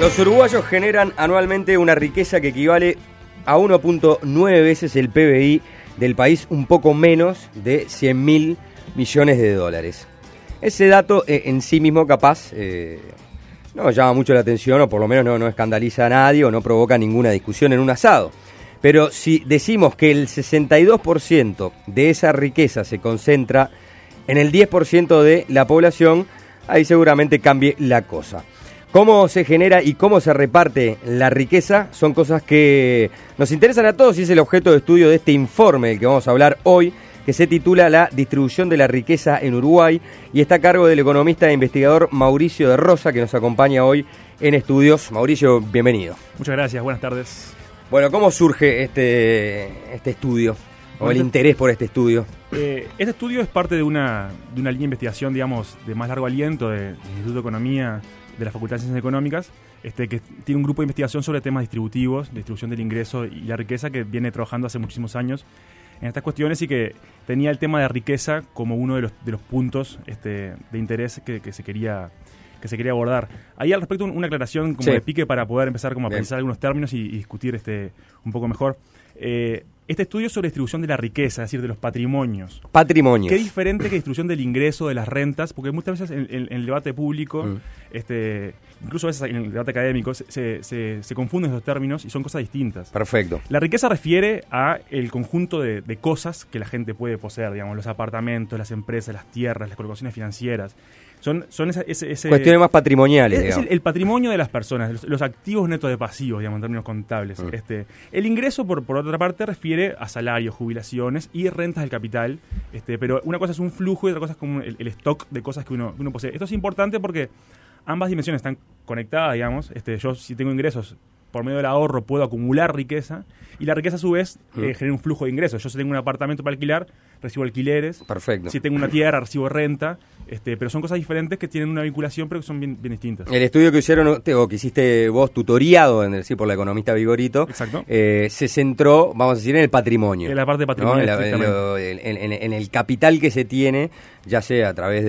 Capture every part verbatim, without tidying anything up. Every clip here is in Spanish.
Los uruguayos generan anualmente una riqueza que equivale a uno punto nueve veces el P B I del país, un poco menos de cien mil millones de dólares. Ese dato eh, en sí mismo capaz eh, no llama mucho la atención, o por lo menos no, no escandaliza a nadie o no provoca ninguna discusión en un asado. Pero si decimos que el sesenta y dos por ciento de esa riqueza se concentra en el diez por ciento de la población, ahí seguramente cambie la cosa. Cómo se genera y cómo se reparte la riqueza son cosas que nos interesan a todos y es el objeto de estudio de este informe del que vamos a hablar hoy, que se titula La distribución de la riqueza en Uruguay y está a cargo del economista e investigador Mauricio de Rosa, que nos acompaña hoy en estudios. Mauricio, bienvenido. Muchas gracias, buenas tardes. Bueno, ¿cómo surge este, este estudio o el interés por este estudio? Eh, este estudio es parte de una, de una línea de investigación, digamos, de más largo aliento de- del Instituto de Economía de la Facultad de Ciencias Económicas, este, que tiene un grupo de investigación sobre temas distributivos, distribución del ingreso y la riqueza, que viene trabajando hace muchísimos años en estas cuestiones y que tenía el tema de riqueza como uno de los, de los puntos este, de interés que, que se quería que se quería abordar. Ahí al respecto una aclaración como Sí. de pique para poder empezar como a Bien. pensar algunos términos y, y discutir este un poco mejor. Eh, este estudio es sobre distribución de la riqueza, es decir, de los patrimonios. Patrimonios. Qué diferente que distribución del ingreso, de las rentas, porque muchas veces en, en- en el debate público, Mm. este, incluso a veces en el debate académico, se, se- se- se confunden los términos y son cosas distintas. Perfecto. La riqueza refiere a el conjunto de, de cosas que la gente puede poseer, digamos, los apartamentos, las empresas, las tierras, las colocaciones financieras. Son, son esa- ese, ese- Cuestiones más patrimoniales, es, es digamos. el, el patrimonio de las personas, los, los activos netos de pasivos, digamos, en términos contables. Mm. Este, el ingreso, por, por otra parte, refiere a salarios, jubilaciones y rentas del capital. Este, pero una cosa es un flujo y otra cosa es como el, el stock de cosas que uno, que uno posee. Esto es importante porque ambas dimensiones están conectadas, digamos. Este, yo, si tengo ingresos por medio del ahorro, puedo acumular riqueza y la riqueza, a su vez, Mm. eh, genera un flujo de ingresos. Yo, si tengo un apartamento para alquilar, recibo alquileres. Perfecto. Si tengo una tierra, recibo renta. Este, pero son cosas diferentes que tienen una vinculación, pero que son bien, bien distintas. El estudio que hicieron, o que hiciste vos, tutoriado, en decir, por la economista Vigorito, Exacto. eh, se centró, vamos a decir, en el patrimonio. En la parte ¿no? patrimonial, En, la- en estrictamente. lo- en- en- en el capital que se tiene, ya sea a través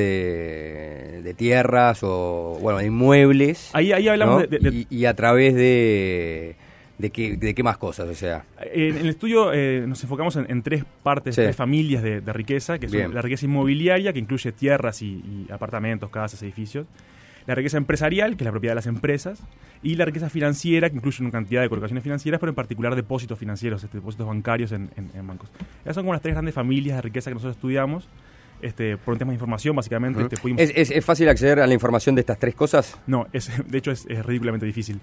de, de tierras o, bueno, de inmuebles. Ahí, ahí hablamos ¿no? de, de- y, y a través de, de, qué, de qué más cosas, o sea. En el estudio eh, nos enfocamos en, en tres partes, Sí. tres familias de, de riqueza, que son Bien. la riqueza inmobiliaria, que incluye tierras y, y apartamentos, casas, edificios. La riqueza empresarial, que es la propiedad de las empresas. Y la riqueza financiera, que incluye una cantidad de colocaciones financieras, pero en particular depósitos financieros, este, depósitos bancarios en, en- en bancos. Esas son como las tres grandes familias de riqueza que nosotros estudiamos. Este, por un tema de información, básicamente. Ujú. este, pudimos- ¿Es, es, es fácil acceder a la información de estas tres cosas? No, es, de hecho es, es ridículamente difícil.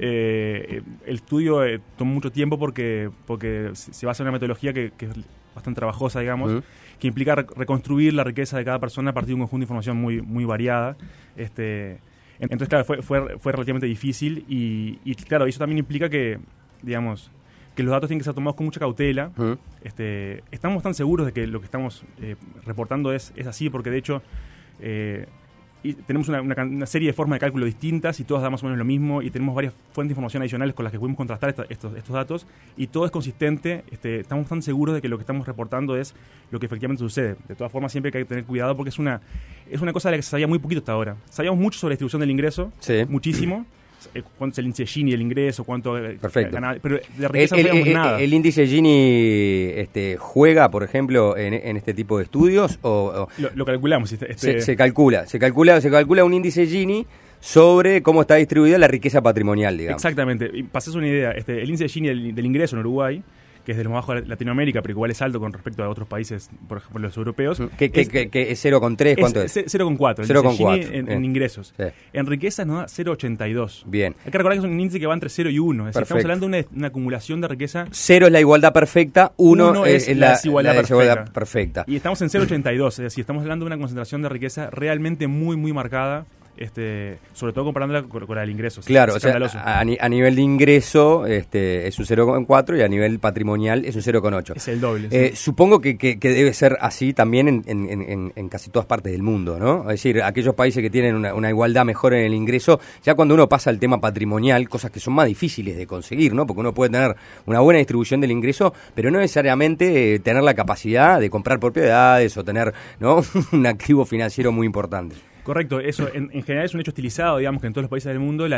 Eh, el estudio eh, tomó mucho tiempo porque, porque se se basa en una metodología que, que es bastante trabajosa, digamos, Ujú. que implica re- reconstruir la riqueza de cada persona a partir de un conjunto de información muy, muy variada. Este, en- entonces, claro, fue, fue, fue relativamente difícil y, y, claro, eso también implica que, digamos, que los datos tienen que ser tomados con mucha cautela. Ujú. Este, estamos tan seguros de que lo que estamos eh, reportando es, es así, porque de hecho eh, y tenemos una, una can- una serie de formas de cálculo distintas y todas dan más o menos lo mismo y tenemos varias fuentes de información adicionales con las que podemos contrastar esta- estos, estos datos y todo es consistente. Este, estamos tan seguros de que lo que estamos reportando es lo que efectivamente sucede. De todas formas, siempre hay que tener cuidado porque es una, es una cosa de la que se sabía muy poquito hasta ahora. Sabíamos mucho sobre la distribución del ingreso, Sí. muchísimo. eh, Cuánto es el índice Gini del ingreso, cuánto eh, Perfecto. gana- pero de El, riqueza no el- sabíamos el- nada. el índice Gini este, juega, por ejemplo, en, en este tipo de estudios o, o Lo, lo calculamos. Este, se, este- se calcula, se calcula, se calcula un índice Gini sobre cómo está distribuida la riqueza patrimonial, digamos. Exactamente. Y para hacerse una idea, este, el índice Gini del, del ingreso en Uruguay, que es de los más bajos de Latinoamérica, pero igual es alto con respecto a otros países, por ejemplo los europeos. ¿Qué, qué- es, qué- qué es cero coma tres? ¿Cuánto es? es cero coma cuatro. cero coma cuatro, En, bien. en ingresos. Sí. En riqueza nos da cero coma ochenta y dos. Bien. Hay que recordar que es un índice que va entre cero y uno. Es decir, estamos Perfecto. hablando de una, una acumulación de riqueza. Cero es la igualdad perfecta, uno, Uno es, es la, la desigualdad la desigualdad perfecta. perfecta. Y estamos en cero coma ochenta y dos. Es decir, estamos hablando de una concentración de riqueza realmente muy, muy marcada. Este, sobre todo comparándola con, con la del ingreso. Es Claro, o sea, escandaloso. a, ni- a nivel de ingreso este, es un cero coma cuatro y a nivel patrimonial es un cero coma ocho. Es el doble. Eh, sí. supongo que, que- que debe ser así también en, en- en- en casi todas partes del mundo, ¿no? Es decir, aquellos países que tienen una, una igualdad mejor en el ingreso, ya cuando uno pasa al tema patrimonial, cosas que son más difíciles de conseguir, ¿no? Porque uno puede tener una buena distribución del ingreso, pero no necesariamente eh, tener la capacidad de comprar propiedades o tener, ¿no? un activo financiero muy importante. Correcto, eso en, en general es un hecho estilizado, digamos que en todos los países del mundo la,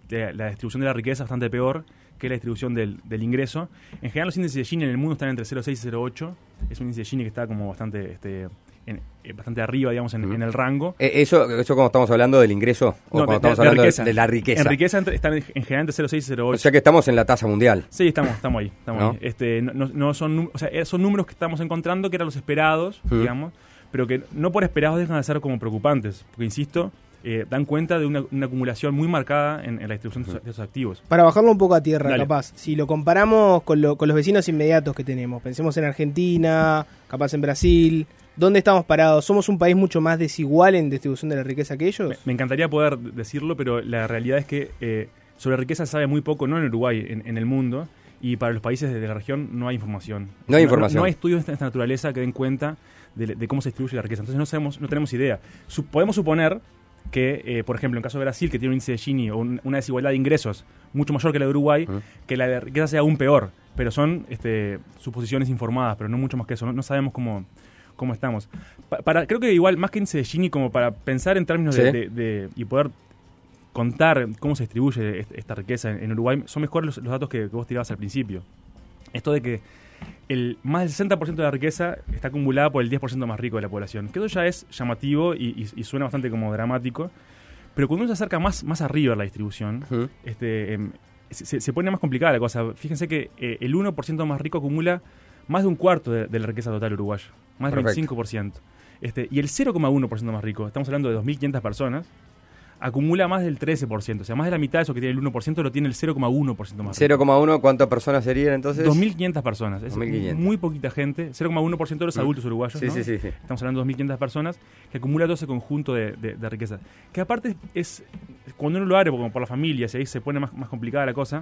la, la distribución de la riqueza es bastante peor que la distribución del, del ingreso. En general los índices de Gini en el mundo están entre cero coma seis y cero coma ocho. Es un índice de Gini que está como bastante... Este, En, eh, bastante arriba, digamos, en, uh-huh. en el rango. Eh, ¿Eso eso cuando estamos hablando del ingreso? ¿O no, cuando de, estamos de, hablando de, riqueza. de, de la riqueza? En riqueza entre, están en general entre cero coma seis y cero coma ocho. O sea que estamos en la tasa mundial. Sí, estamos, estamos ahí. Estamos ¿No? ahí. Este, no, no, no son, o sea, son números que estamos encontrando que eran los esperados, uh-huh. digamos, pero que no por esperados dejan de ser como preocupantes. Porque, insisto, eh, dan cuenta de una, una acumulación muy marcada en, en la distribución uh-huh. de esos activos. Para bajarlo un poco a tierra, Dale. capaz, si lo comparamos con, lo, con los vecinos inmediatos que tenemos, pensemos en Argentina, capaz en Brasil... ¿Dónde estamos parados? ¿Somos un país mucho más desigual en distribución de la riqueza que ellos? Me, me encantaría poder decirlo, pero la realidad es que eh, sobre riqueza se sabe muy poco, no en Uruguay, en, en el mundo, y para los países de la región no hay información. No hay no, información. No, no hay estudios de esta, esta naturaleza que den cuenta de, de cómo se distribuye la riqueza. Entonces no sabemos, no tenemos idea. Sup- podemos suponer que, eh, por ejemplo, en el caso de Brasil, que tiene un índice de Gini o un, una desigualdad de ingresos mucho mayor que la de Uruguay, uh-huh. que la de riqueza sea aún peor. Pero son este, suposiciones informadas, pero no mucho más que eso. No, no sabemos cómo... cómo estamos. Pa- para Creo que igual, más que índice de Gini, como para pensar en términos ¿Sí? de, de, de... y poder contar cómo se distribuye est- esta riqueza en, en Uruguay, son mejores los, los datos que, que vos tirabas al principio. Esto de que el más del sesenta por ciento de la riqueza está acumulada por el diez por ciento más rico de la población. Que eso ya es llamativo y, y, y suena bastante como dramático. Pero cuando uno se acerca más, más arriba a la distribución, uh-huh. este, eh, se, se pone más complicada la cosa. Fíjense que eh, el uno por ciento más rico acumula más de un cuarto de, de la riqueza total uruguaya. Más del veinticinco por ciento. Este, y el cero coma uno por ciento más rico, estamos hablando de dos mil quinientas personas, acumula más del trece por ciento. O sea, más de la mitad de eso que tiene el uno por ciento lo tiene el cero coma uno por ciento más rico. cero coma uno, ¿cuántas personas serían entonces? dos mil quinientas personas. Es dos mil quinientas. Muy poquita gente. cero coma uno por ciento de los adultos uruguayos. Sí, ¿no? sí, sí, sí. Estamos hablando de dos mil quinientas personas que acumula todo ese conjunto de, de, de riqueza. Que aparte es, cuando uno lo abre como por la familia, si ahí se pone más, más complicada la cosa,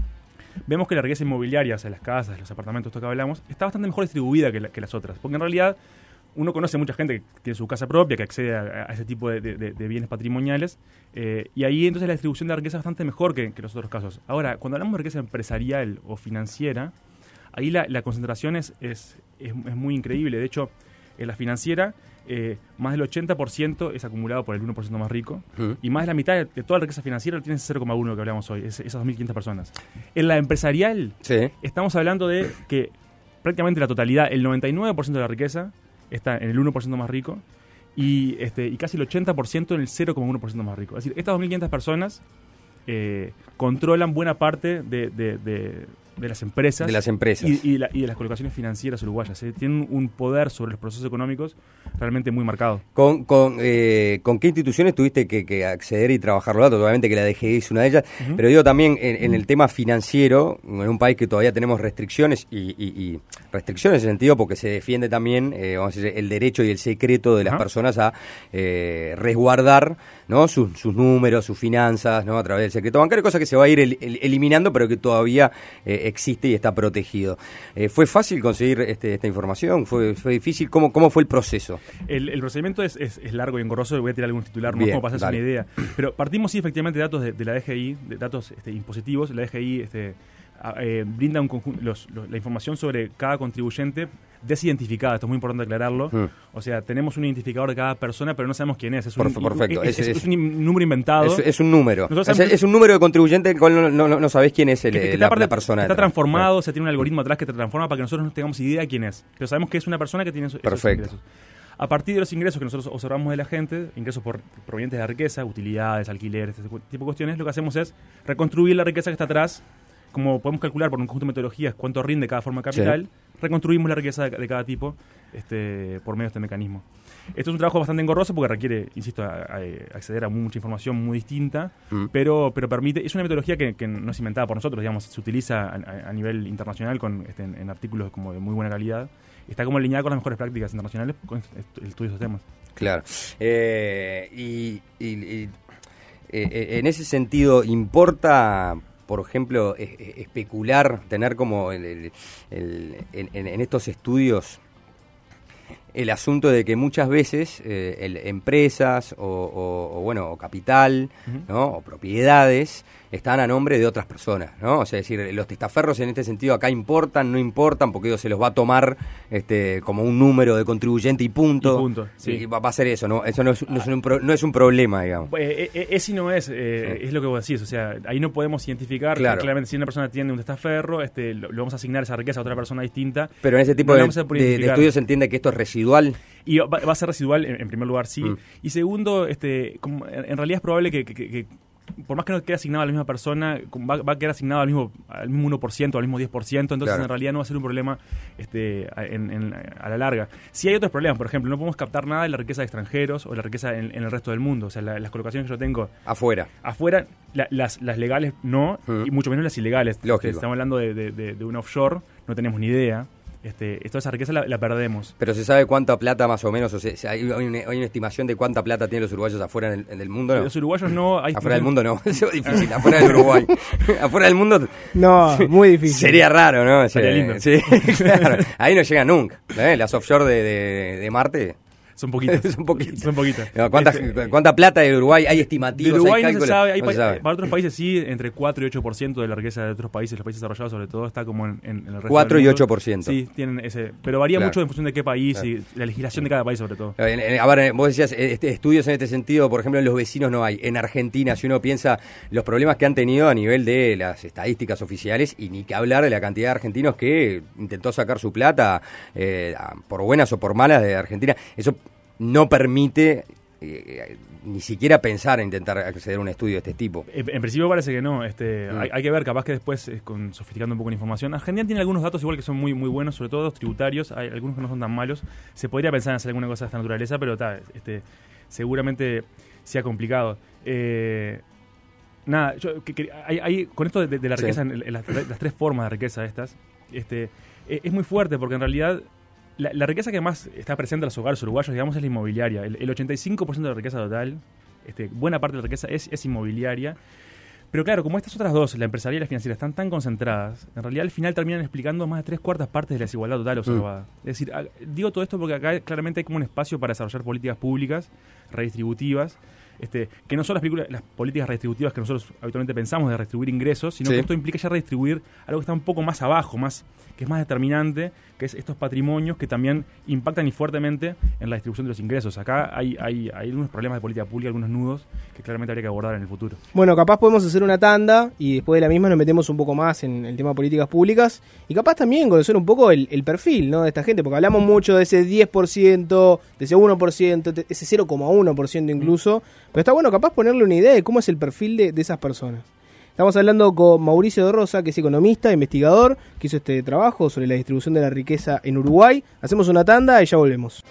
vemos que la riqueza inmobiliaria, o sea, las casas, los apartamentos, esto que hablamos, está bastante mejor distribuida que, la, que las otras. Porque en realidad uno conoce mucha gente que tiene su casa propia, que accede a, a ese tipo de, de, de bienes patrimoniales, eh, y ahí entonces la distribución de la riqueza es bastante mejor que, que los otros casos. Ahora, cuando hablamos de riqueza empresarial o financiera, ahí la, la concentración es, es, es, es muy increíble. De hecho, en la financiera, eh, más del ochenta por ciento es acumulado por el uno por ciento más rico, uh-huh. y más de la mitad de, de toda la riqueza financiera lo tiene ese cero coma uno que hablamos hoy, es, esas dos mil quinientas personas. En la empresarial, sí. estamos hablando de que prácticamente la totalidad, el noventa y nueve por ciento de la riqueza está en el uno por ciento más rico y, este, y casi el ochenta por ciento en el cero coma uno por ciento más rico. Es decir, estas dos mil quinientas personas eh, controlan buena parte de, de, de, de las empresas. De las empresas. Y, y, la, y de las colocaciones financieras uruguayas. ¿eh? Tienen un poder sobre los procesos económicos realmente muy marcado. ¿Con, con, eh, ¿con qué instituciones tuviste que, que acceder y trabajar los datos? Obviamente que la D G I es una de ellas, uh-huh. pero digo también en, en el tema financiero, en un país que todavía tenemos restricciones, y, y, y restricciones en el sentido porque se defiende también eh, vamos a decir, el derecho y el secreto de las uh-huh. personas a eh, resguardar, ¿no? sus, sus números, sus finanzas, ¿no? A través del secreto bancario, cosa que se va a ir el, el, eliminando, pero que todavía eh, existe y está protegido. Eh, ¿Fue fácil conseguir este, esta información? ¿Fue, fue difícil? ¿Cómo, cómo fue el proceso? El, el procedimiento es, es, es largo y engorroso. Voy a tirar algún titular, Bien, no como para hacerse dale. una idea. Pero partimos, sí, efectivamente, de datos de, de la D G I, de datos este, impositivos. La D G I este, a, eh, brinda un conjunto, los, los, la información sobre cada contribuyente desidentificada. Esto es muy importante aclararlo. Mm. O sea, tenemos un identificador de cada persona, pero no sabemos quién es. Es un, Perfecto. Es, es, es, es un número inventado. Es, es un número. Es, sabemos, es un número de contribuyente del cual no, no, no sabés quién es el, que, que la, parte, la persona. Está detrás. transformado, o sea, tiene un algoritmo atrás que te transforma para que nosotros no tengamos idea de quién es. Pero sabemos que es una persona que tiene esos, esos ingresos. A partir de los ingresos que nosotros observamos de la gente, ingresos por, provenientes de la riqueza, utilidades, alquileres, este tipo de cuestiones, lo que hacemos es reconstruir la riqueza que está atrás. Como podemos calcular por un conjunto de metodologías cuánto rinde cada forma de capital, sí. reconstruimos la riqueza de, de cada tipo este, por medio de este mecanismo. Esto es un trabajo bastante engorroso porque requiere, insisto, a, a acceder a mucha información muy distinta, mm. pero, pero permite, es una metodología que, que no es inventada por nosotros, digamos, se utiliza a, a nivel internacional con, este, en, en artículos como de muy buena calidad, está como alineada con las mejores prácticas internacionales con el estudio de estos temas. Claro. Eh, y, y, y eh, en ese sentido, ¿importa, por ejemplo, especular, tener como el, el, el, en, en estos estudios el asunto de que muchas veces eh, el, empresas o, o, o, bueno, o capital, uh-huh. ¿no? O propiedades están a nombre de otras personas, ¿no? O sea, es decir, los testaferros en este sentido acá importan, no importan, porque ellos se los va a tomar este, como un número de contribuyente y punto. Y punto, sí. Y va, va a ser eso, ¿no? Eso no es, no es, un, pro, no es un problema, digamos. Eh, eh, ese no es, eh, sí. es lo que vos decís, o sea, ahí no podemos identificar, claro. claramente si una persona tiene un testaferro, este, lo, lo vamos a asignar esa riqueza a otra persona distinta. Pero en ese tipo no de, de, de estudios se entiende que esto es residual. Y va, va a ser residual, en, en primer lugar, sí. Mm. Y segundo, este, como, en, en realidad es probable que, que, que, que por más que no quede asignado a la misma persona, va, va a quedar asignado al mismo, al mismo uno por ciento, al mismo diez por ciento, entonces claro. en realidad no va a ser un problema este, en, en, a la larga. Sí hay otros problemas, por ejemplo, no podemos captar nada de la riqueza de extranjeros o la riqueza en, en el resto del mundo, o sea, la, las colocaciones que yo tengo... Afuera. Afuera, la, las, las legales no, mm. y mucho menos las ilegales. Lógico. Estamos hablando de, de, de, de un offshore, no tenemos ni idea. Este, toda esa riqueza la, la perdemos. Pero se sabe cuánta plata más o menos, o sea, hay, una, hay una estimación de cuánta plata tienen los uruguayos afuera del, del mundo, ¿no? Los uruguayos no... Hay afuera del mundo no, eso es difícil, afuera del Uruguay. Afuera del mundo... No, muy difícil. Sería raro, ¿no? Sería sí, lindo. Sí, claro. Ahí no llega nunca, ¿eh? Las offshore de, de, de Marte... Son poquitas. Son poquitas. Son poquitas. ¿Cuánta, este, ¿Cuánta plata de Uruguay hay estimativos? De Uruguay hay no se sabe. Hay no pa- se sabe. Para otros países sí, entre cuatro y ocho por ciento de la riqueza de otros países, los países desarrollados sobre todo, está como en, en, en el resto cuatro del y mundo. ocho por ciento. Sí, tienen ese. Pero varía claro. mucho en función de qué país claro. y la legislación de cada país sobre todo. A ver, vos decías, este, estudios en este sentido, por ejemplo, en los vecinos no hay. En Argentina, si uno piensa los problemas que han tenido a nivel de las estadísticas oficiales, y ni que hablar de la cantidad de argentinos que intentó sacar su plata, eh, por buenas o por malas, de Argentina, eso no permite... Eh, ni siquiera pensar en intentar acceder a un estudio de este tipo. En, en principio parece que no. Este, mm. hay, hay que ver, capaz que después, eh, con, sofisticando un poco la información. Argentina tiene algunos datos igual que son muy muy buenos, sobre todo los tributarios. Hay algunos que no son tan malos. Se podría pensar en hacer alguna cosa de esta naturaleza, pero ta, este, seguramente sea complicado. Eh, nada, yo, que, que, hay, hay, con esto de, de la riqueza, sí. en, en las, las tres formas de riqueza estas, este, eh, es muy fuerte porque en realidad... La, la riqueza que más está presente en los hogares uruguayos, digamos, es la inmobiliaria. El, el ochenta y cinco por ciento de la riqueza total, este, buena parte de la riqueza es, es inmobiliaria. Pero claro, como estas otras dos, la empresarial y la financiera, están tan concentradas, en realidad al final terminan explicando más de tres cuartas partes de la desigualdad total observada. Mm. Es decir, digo todo esto porque acá claramente hay como un espacio para desarrollar políticas públicas redistributivas, este, que no son las, las políticas redistributivas que nosotros habitualmente pensamos de redistribuir ingresos, sino sí. que esto implica ya redistribuir algo que está un poco más abajo, más que es más determinante, que es estos patrimonios que también impactan y fuertemente en la distribución de los ingresos. Acá hay, hay, hay algunos problemas de política pública, algunos nudos que claramente habría que abordar en el futuro. Bueno, capaz podemos hacer una tanda y después de la misma nos metemos un poco más en el tema de políticas públicas y capaz también conocer un poco el, el perfil, ¿no?, de esta gente, porque hablamos mucho de ese diez por ciento, de ese uno por ciento, de ese cero coma uno por ciento incluso, mm. pero está bueno capaz ponerle una idea de cómo es el perfil de, de esas personas. Estamos hablando con Mauricio de Rosa, que es economista, investigador, que hizo este trabajo sobre la distribución de la riqueza en Uruguay. Hacemos una tanda y ya volvemos.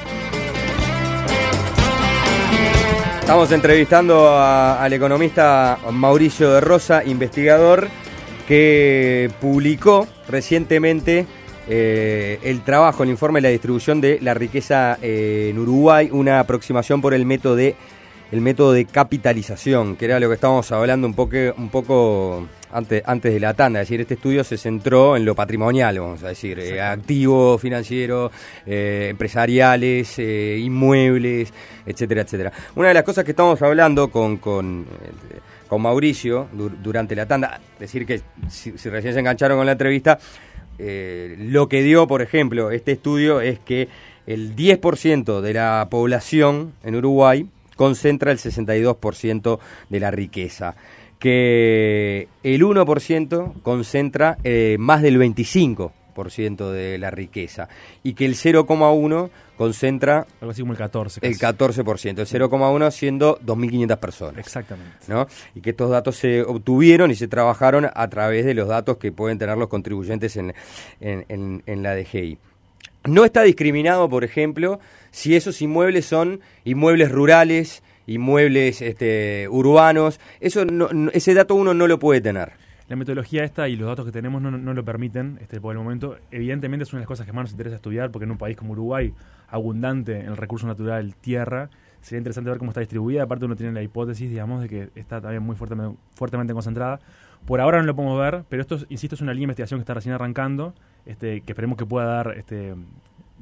Estamos entrevistando a, al economista Mauricio de Rosa, investigador, que publicó recientemente eh, el trabajo, el informe de la distribución de la riqueza eh, en Uruguay, una aproximación por el método de el método de capitalización, que era lo que estábamos hablando un poco, un poco antes, antes de la tanda. Es decir, este estudio se centró en lo patrimonial, vamos a decir, eh, activos financieros, eh, empresariales, eh, inmuebles, etcétera, etcétera. Una de las cosas que estamos hablando con, con, eh, con Mauricio du- durante la tanda, decir que si, si recién se engancharon con la entrevista, eh, lo que dio, por ejemplo, este estudio es que el diez por ciento de la población en Uruguay concentra el sesenta y dos por ciento de la riqueza, que el uno por ciento concentra eh, más del veinticinco por ciento de la riqueza y que el cero coma uno concentra algo así como el catorce por ciento. El catorce por ciento, el cero coma uno siendo dos mil quinientas personas. Exactamente. ¿No? Y que estos datos se obtuvieron y se trabajaron a través de los datos que pueden tener los contribuyentes en, en, en, en la D G I. No está discriminado, por ejemplo, si esos inmuebles son inmuebles rurales, inmuebles este, urbanos. Eso no, no, ese dato uno no lo puede tener. La metodología esta y los datos que tenemos no, no lo permiten este, por el momento. Evidentemente es una de las cosas que más nos interesa estudiar, porque en un país como Uruguay, abundante en el recurso natural tierra, sería interesante ver cómo está distribuida. Aparte uno tiene la hipótesis, digamos, de que está también muy fuertemente, fuertemente concentrada. Por ahora no lo podemos ver, pero esto, insisto, es una línea de investigación que está recién arrancando, este, que esperemos que pueda dar este,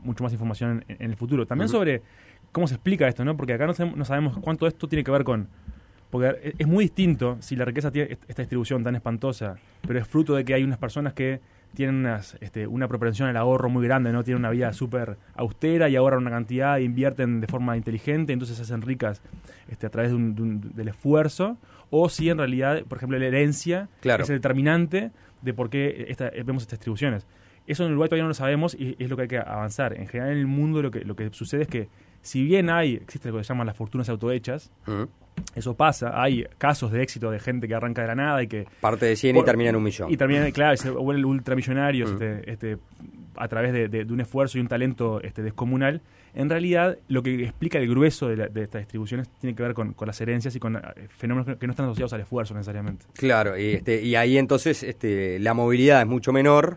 mucho más información en, en el futuro. También Uh-huh. sobre cómo se explica esto, ¿no? Porque acá no sabemos, no sabemos cuánto esto tiene que ver con... Porque es, es muy distinto si la riqueza tiene esta distribución tan espantosa, pero es fruto de que hay unas personas que tienen unas, este, una propensión al ahorro muy grande, ¿no? Tienen una vida súper austera y ahorran una cantidad e invierten de forma inteligente, entonces se hacen ricas este, a través de un, de un, del esfuerzo, o si en realidad, por ejemplo, la herencia Claro. es el determinante de por qué esta, vemos estas distribuciones. Eso en Uruguay todavía no lo sabemos y es lo que hay que avanzar. En general en el mundo lo que, lo que sucede es que si bien hay, existe lo que se llaman las fortunas autohechas, Uh-huh. eso pasa, hay casos de éxito de gente que arranca de la nada y que... Parte de cien por- y termina en un millón. Y termina, claro, y se vuelven ultramillonarios Mm. este, este, a través de, de- de un esfuerzo y un talento este, descomunal. En realidad, lo que explica el grueso de, la- de estas distribuciones tiene que ver con, con las herencias y con eh, fenómenos que- que no están asociados al esfuerzo necesariamente. Claro, y, este, y ahí entonces este, la movilidad es mucho menor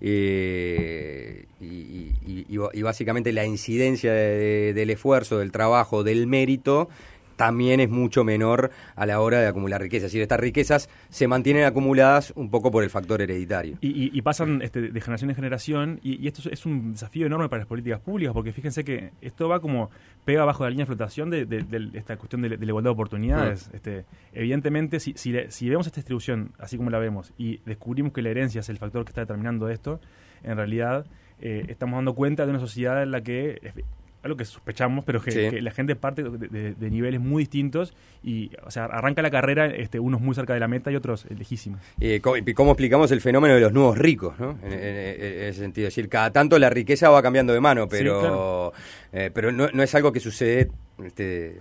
eh, y, y- y- y básicamente la incidencia de- de- del esfuerzo, del trabajo, del mérito también es mucho menor a la hora de acumular riquezas. Es decir, estas riquezas se mantienen acumuladas un poco por el factor hereditario. Y, y- y pasan este, de generación en generación, y, y esto es, es un desafío enorme para las políticas públicas, porque fíjense que esto va como pega bajo la línea de flotación de, de- de esta cuestión de, de la igualdad de oportunidades. Mm. Este, evidentemente, si, si, le- si vemos esta distribución así como la vemos y descubrimos que la herencia es el factor que está determinando esto, en realidad eh, estamos dando cuenta de una sociedad en la que... algo que sospechamos, pero que, Sí. que la gente parte de, de- de niveles muy distintos y, o sea, arranca la carrera, este, unos muy cerca de la meta y otros eh, lejísimos. Eh, ¿cómo, y cómo explicamos el fenómeno de los nuevos ricos, ¿no? En, en- en ese sentido. Es decir, cada tanto la riqueza va cambiando de mano, pero, Sí, claro. eh, pero no, no es algo que sucede este,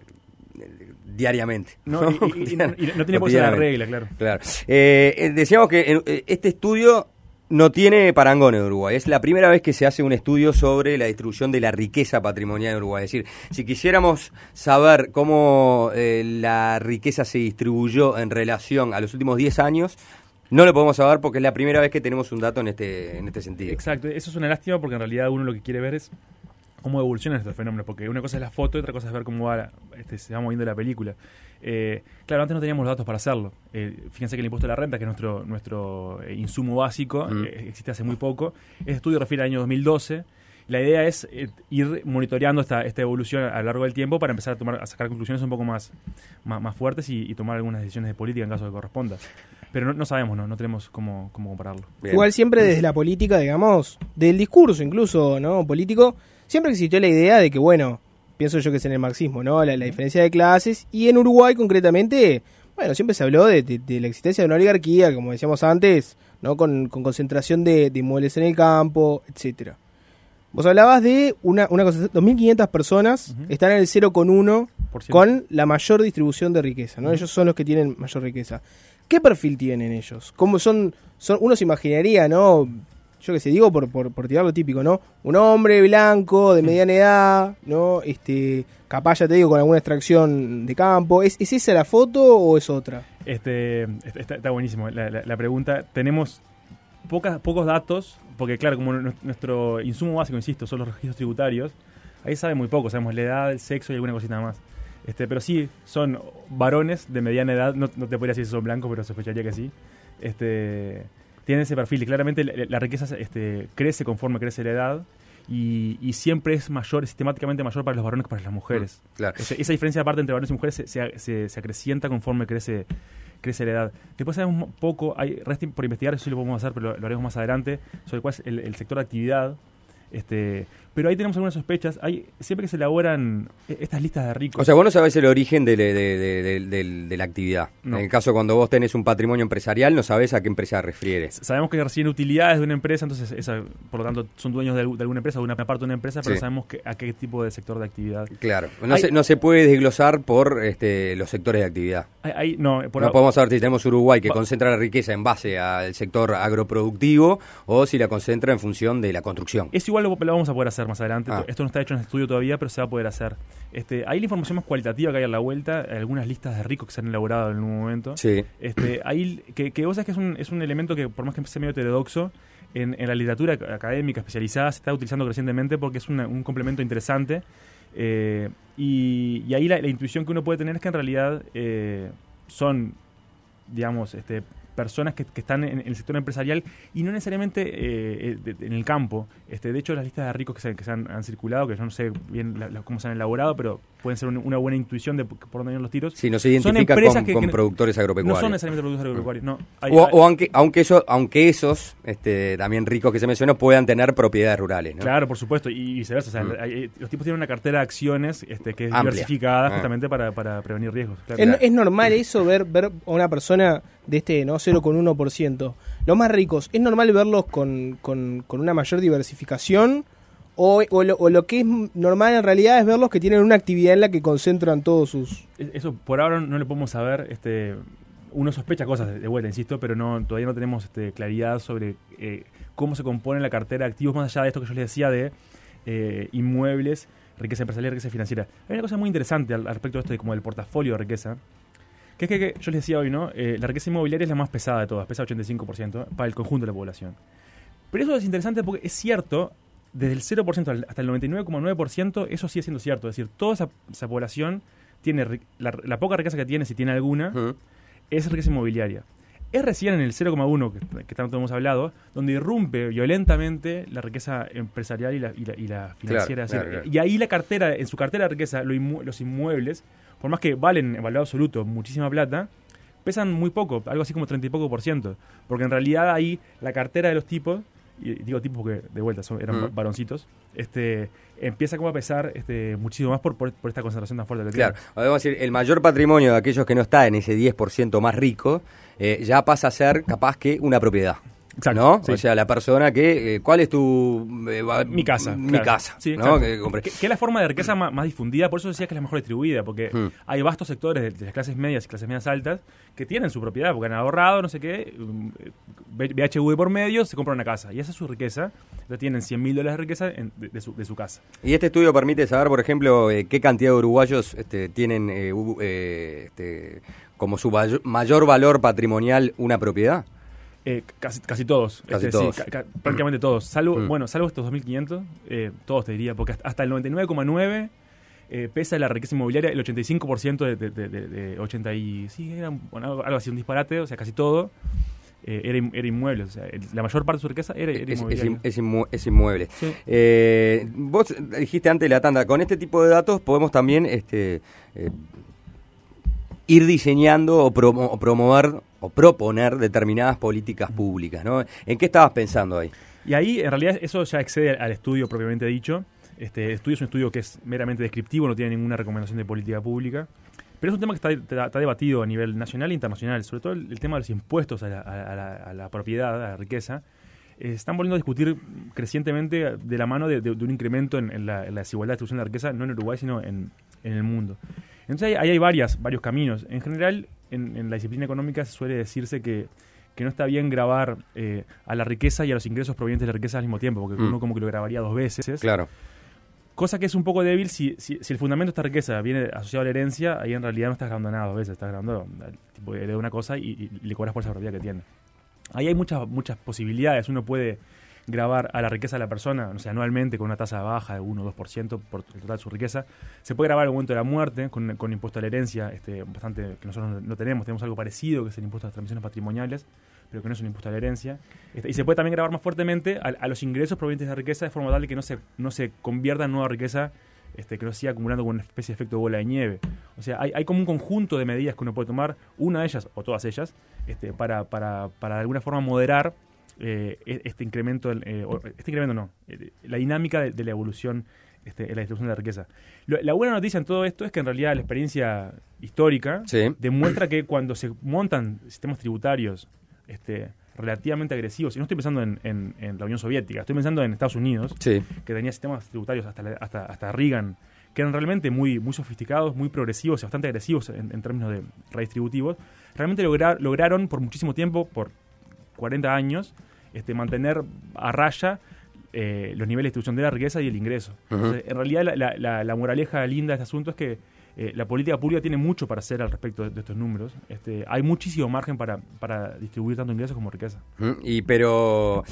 diariamente. No, y, y- y- y no tiene por ser la regla, claro. Claro. Eh, eh, decíamos que en- eh, este estudio no tiene parangón en Uruguay. Es la primera vez que se hace un estudio sobre la distribución de la riqueza patrimonial en Uruguay. Es decir, si quisiéramos saber cómo eh, la riqueza se distribuyó en relación a los últimos diez años, no lo podemos saber porque es la primera vez que tenemos un dato en este, en este sentido. Exacto, eso es una lástima porque en realidad uno lo que quiere ver es cómo evolucionan estos fenómenos, porque una cosa es la foto y otra cosa es ver cómo va la- este, se va moviendo la película. Eh, claro, antes no teníamos los datos para hacerlo. Eh, fíjense que el impuesto de la renta, que es nuestro nuestro eh, insumo básico, Mm. eh, existe hace muy poco. Este estudio refiere al año dos mil doce. La idea es eh, ir monitoreando esta, esta evolución a lo largo del tiempo para empezar a tomar a sacar conclusiones un poco más, más, más fuertes y, y tomar algunas decisiones de política en caso de que corresponda. Pero no, no sabemos, no, no tenemos cómo, cómo compararlo. Bien. Igual siempre desde la política, digamos, del discurso incluso, ¿no? Político, siempre existió la idea de que, bueno, pienso yo que es en el marxismo, ¿no? La, la diferencia de clases. Y en Uruguay, concretamente, bueno, siempre se habló de, de- de la existencia de una oligarquía, como decíamos antes, ¿no? Con, con concentración de, de inmuebles en el campo, etcétera. Vos hablabas de una, una cosa, dos mil quinientas personas Ujú. están en el cero coma uno Por ciento. con la mayor distribución de riqueza, ¿no? Ujú. Ellos son los que tienen mayor riqueza. ¿Qué perfil tienen ellos? ¿Cómo son? son uno se imaginaría, ¿no? Yo qué sé, digo por, por, por tirar lo típico, ¿no? Un hombre blanco, de mediana edad, ¿no? Este, capaz, ya te digo, con alguna extracción de campo. ¿Es, ¿es esa la foto o es otra? Este, está, está- está buenísimo la, la- la pregunta. Tenemos pocas, pocos datos, porque claro, como nu- nuestro insumo básico, insisto, son los registros tributarios, ahí sabe muy poco, sabemos la edad, el sexo y alguna cosita más. Este, pero sí, son varones de mediana edad, no, no te podría decir si son blancos, pero sospecharía que sí. Este, tienen ese perfil y claramente la, la riqueza este, crece conforme crece la edad y, y siempre es mayor, sistemáticamente mayor para los varones que para las mujeres. Claro. Esa, esa diferencia aparte entre varones y mujeres se, se, se- se acrecienta conforme crece crece la edad. Después sabemos un poco, hay resta por investigar, eso sí lo podemos hacer, pero lo, lo haremos más adelante, sobre cuál es el, el sector de actividad. Este, pero ahí tenemos algunas sospechas. Hay, siempre que se elaboran eh, estas listas de ricos. O sea, vos no sabés el origen de, de- de- de- de- de- de la actividad. No. En el caso cuando vos tenés un patrimonio empresarial, no sabés a qué empresa refiere. Sabemos que reciben utilidades de una empresa, entonces esa, por lo tanto son dueños de, algu- de alguna empresa, de una parte de una empresa, pero Sí. sabemos que, a qué tipo de sector de actividad. Claro. No, Hay- se, no se puede desglosar por este, los sectores de actividad. Hay, hay- no, por no a- podemos saber si tenemos Uruguay que Va- concentra la riqueza en base al sector agroproductivo o si la concentra en función de la construcción. Eso igual lo, lo vamos a poder hacer más adelante. Ah. Esto no está hecho en estudio todavía, pero se va a poder hacer. Este, hay la información más cualitativa que hay a la vuelta, algunas listas de ricos que se han elaborado en algún momento. Sí. Este, ahí, que, que vos sabés que es un, es un elemento que, por más que sea medio heterodoxo, en, en la literatura académica especializada se está utilizando crecientemente porque es una- un complemento interesante. Eh, y, y ahí la, la intuición que uno puede tener es que en realidad eh, son, digamos, este, personas que, que están en, en el sector empresarial y no necesariamente eh, de, de, en el campo. Este, de hecho, las listas de ricos que se, que se han, han circulado, que yo no sé bien la, la, cómo se han elaborado, pero pueden ser un, una buena intuición de por dónde vienen los tiros. Sí, no se identifica con, que, con que productores agropecuarios. No son necesariamente productores agropecuarios, no. Hay, o, hay, o aunque, aunque, eso, aunque esos este, también ricos que se mencionó puedan tener propiedades rurales, ¿no? Claro, por supuesto, y viceversa. O sea, mm. hay, los tipos tienen una cartera de acciones este, que es amplia, diversificada ah. justamente para, para prevenir riesgos. Claro. ¿Es, ¿Es normal eso, ver, ver a una persona de este no cero coma uno por ciento? Los más ricos, ¿es normal verlos con, con, con una mayor diversificación? O, o, lo, o lo que es normal en realidad es verlos que tienen una actividad en la que concentran todos sus... Eso por ahora no lo podemos saber. Este, uno sospecha cosas de, de vuelta, insisto, pero no todavía no tenemos este, claridad sobre eh, cómo se compone la cartera de activos, más allá de esto que yo les decía de eh, inmuebles, riqueza empresarial, riqueza financiera. Hay una cosa muy interesante al, al respecto de esto de como del portafolio de riqueza, que es que, que yo les decía hoy, ¿no? Eh, la riqueza inmobiliaria es la más pesada de todas, pesa ochenta y cinco por ciento para el conjunto de la población. Pero eso es interesante porque es cierto, desde el cero por ciento hasta el noventa y nueve coma nueve por ciento, eso sigue siendo cierto. Es decir, toda esa, esa población tiene la, la poca riqueza que tiene, si tiene alguna, uh-huh. es riqueza inmobiliaria. Es recién en el cero coma uno, que, que tanto hemos hablado, donde irrumpe violentamente la riqueza empresarial y la, y la, y la financiera. Claro, decir, claro, claro. Y ahí la cartera, en su cartera de riqueza, lo inmu- los inmuebles, por más que valen en valor absoluto muchísima plata, pesan muy poco, algo así como treinta y poco por ciento. Porque en realidad ahí la cartera de los tipos, y digo tipos porque de vuelta son, eran mm. varoncitos, este, empieza como a pesar este, muchísimo más por, por, por esta concentración tan fuerte que claro. tiene. Claro, decir, el mayor patrimonio de aquellos que no está en ese diez por ciento más rico, eh, ya pasa a ser capaz que una propiedad. Exacto, ¿no? Sí. O sea, la persona que... Eh, ¿Cuál es tu...? Eh, va, mi casa. Mi claro. casa, sí, ¿no? Que, que, que, que es la forma de riqueza más, más difundida, por eso decía que es la mejor distribuida, porque hmm. hay vastos sectores de, de las clases medias y clases medias altas que tienen su propiedad, porque han ahorrado, no sé qué, B H V por medio, se compran una casa, y esa es su riqueza, entonces tienen cien mil dólares de riqueza en, de, de, su, de su casa. Y este estudio permite saber, por ejemplo, eh, qué cantidad de uruguayos este, tienen eh, uh, eh, este, como su mayor, mayor valor patrimonial una propiedad. Eh, casi, casi todos, casi este, todos. Sí, ca, ca, prácticamente todos, salvo mm. bueno, salvo estos dos mil quinientos, eh, todos te diría, porque hasta, hasta el noventa y nueve coma nueve eh, pesa la riqueza inmobiliaria, el ochenta y cinco por ciento de, de, de, de, de ochenta y sí, era bueno, algo, algo así, un disparate, o sea, casi todo eh, era, era inmueble, o sea, el, la mayor parte de su riqueza era, era es, inmobiliaria. Es, es, inmu es inmueble. Sí. Eh, vos dijiste antes de la tanda, con este tipo de datos podemos también este, eh, ir diseñando o, promo o promover o proponer determinadas políticas públicas, ¿no? ¿En qué estabas pensando ahí? Y ahí, en realidad, eso ya excede al estudio propiamente dicho. Este el estudio es un estudio que es meramente descriptivo, no tiene ninguna recomendación de política pública. Pero es un tema que está, está, está debatido a nivel nacional e internacional, sobre todo el, el tema de los impuestos a la, a la, a la propiedad, a la riqueza. Eh, están volviendo a discutir crecientemente de la mano de, de, de un incremento en, en, la, en la desigualdad de distribución de la riqueza, no en Uruguay, sino en, en el mundo. Entonces ahí hay varias, varios caminos. En general, en, en la disciplina económica suele decirse que, que no está bien grabar eh, a la riqueza y a los ingresos provenientes de la riqueza al mismo tiempo, porque mm. uno como que lo grabaría dos veces. Claro. Cosa que es un poco débil si, si, si el fundamento de esta riqueza viene asociado a la herencia, ahí en realidad no estás grabando nada dos veces, estás grabando, tipo, hereda una cosa y, y le cobras por esa propiedad que tiene. Ahí hay muchas, muchas posibilidades. Uno puede grabar a la riqueza de la persona, o sea, anualmente con una tasa baja de uno o dos por ciento por el total de su riqueza. Se puede grabar al momento de la muerte con, con impuesto a la herencia, este, bastante que nosotros no tenemos. Tenemos algo parecido, que es el impuesto a las transmisiones patrimoniales, pero que no es un impuesto a la herencia. Este, y se puede también grabar más fuertemente a, a los ingresos provenientes de la riqueza de forma tal que no se, no se convierta en nueva riqueza, este, que no siga acumulando con una especie de efecto bola de nieve. O sea, hay, hay como un conjunto de medidas que uno puede tomar, una de ellas, o todas ellas, este, para, para, para de alguna forma moderar Eh, este incremento, eh, este incremento no, eh, la dinámica de, de la evolución este, en la distribución de la riqueza. Lo, la buena noticia en todo esto es que en realidad la experiencia histórica sí. demuestra que cuando se montan sistemas tributarios este, relativamente agresivos, y no estoy pensando en, en, en la Unión Soviética, estoy pensando en Estados Unidos, sí. que tenía sistemas tributarios hasta, la, hasta, hasta Reagan, que eran realmente muy, muy sofisticados, muy progresivos y bastante agresivos en, en términos de redistributivos, realmente logra, lograron por muchísimo tiempo, por cuarenta años, este, mantener a raya eh, los niveles de distribución de la riqueza y el ingreso. Uh-huh. Entonces, en realidad, la, la, la moraleja linda de este asunto es que Eh, la política pública tiene mucho para hacer al respecto de, de estos números. Este, hay muchísimo margen para, para distribuir tanto ingresos como riqueza. Y pero